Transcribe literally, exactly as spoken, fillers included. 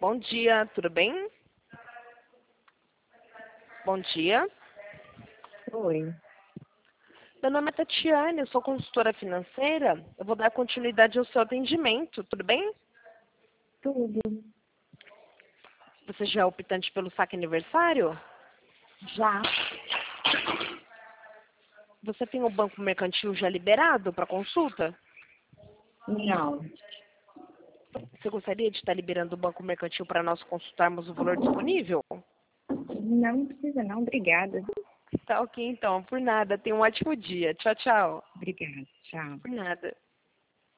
Bom dia, tudo bem? Bom dia. Oi. Meu nome é Tatiane, eu sou consultora financeira. Eu vou dar continuidade ao seu atendimento, tudo bem? Tudo. Você já é optante pelo saque aniversário? Já? Você tem o banco mercantil já liberado para consulta? Não. Você gostaria de estar liberando o banco mercantil para nós consultarmos o valor disponível? Não precisa não, obrigada. Tá ok então, por nada. Tenha um ótimo dia. Tchau, tchau. Obrigada. Tchau. Por nada.